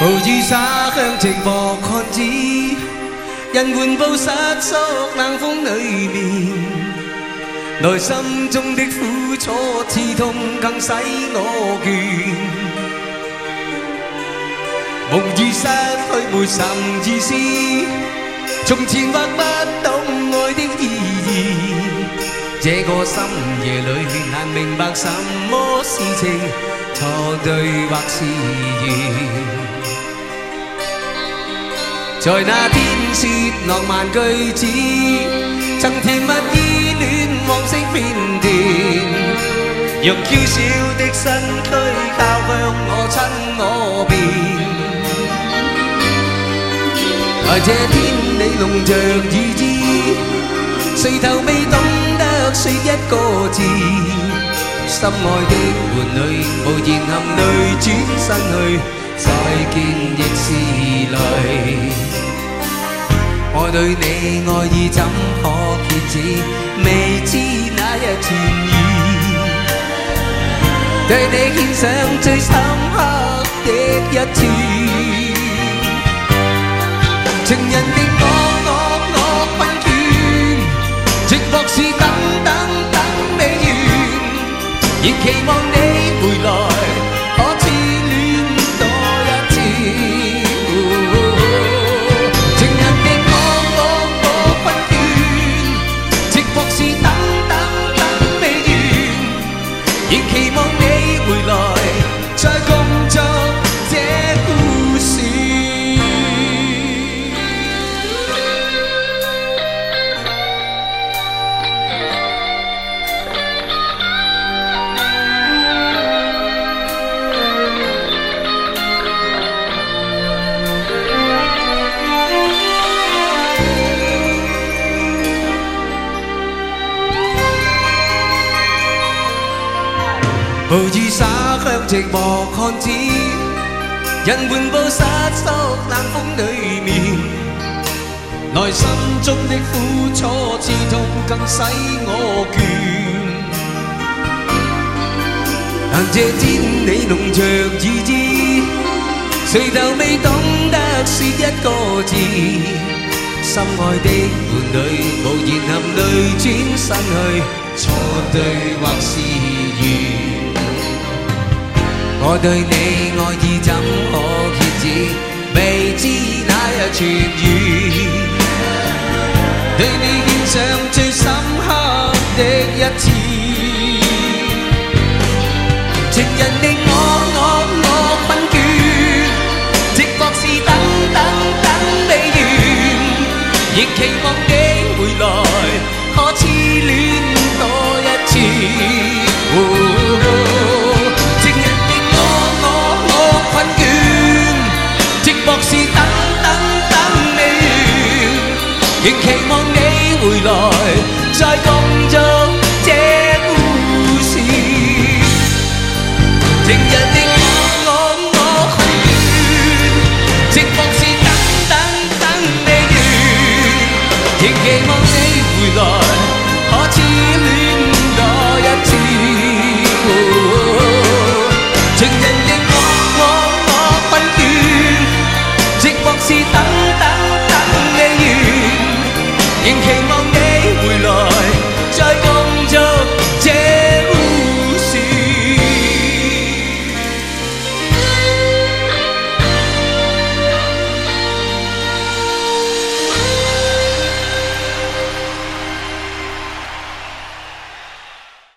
暴雨灑向寂寞漢子，人緩步失縮冷風裏面，內心中的苦楚刺痛更使我倦。夢已失去沒甚意思，從前或不懂愛的意義，這個深夜裏難明白什麼事情錯對或是緣。在那天說浪漫句子，曾甜蜜依戀往昔片段，若嬌小的身軀靠向我親我邊，來這天你濃着已知，誰頭未懂得說一個字，心愛的伴侶無言含淚轉身去，再見亦是淚。我對你愛意怎可遏止，未知那日痊癒，對你獻上最深刻的一次。情人的我困倦，寂寞是等未完，仍期望你回來。暴雨灑向寂寞漢子，人緩步失縮冷風裏面，內心中的苦楚刺痛更使我倦。但這天你濃着已知，誰頭未懂得說一個字，心愛的伴侶無言含淚轉身去，錯對或是緣。我對你愛意怎可遏止，未知那日痊癒，對你獻上最深刻的一次。情人的我困倦，寂寞是等未完，亦期望你回來，可痴戀多一次。是等未完，仍期望你回來，再共做這故事。情人的我困倦，寂寞是等未完，仍期望你回來，可痴戀多一次。情人的我困倦，寂寞是等未完，仍期望你回來。